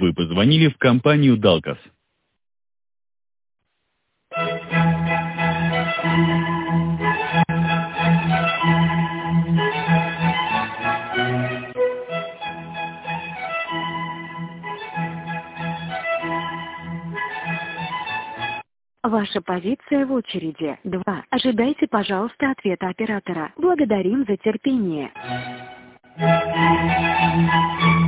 Вы позвонили в компанию Далкос. Ваша позиция в очереди 2. Ожидайте, пожалуйста, ответа оператора. Благодарим за терпение.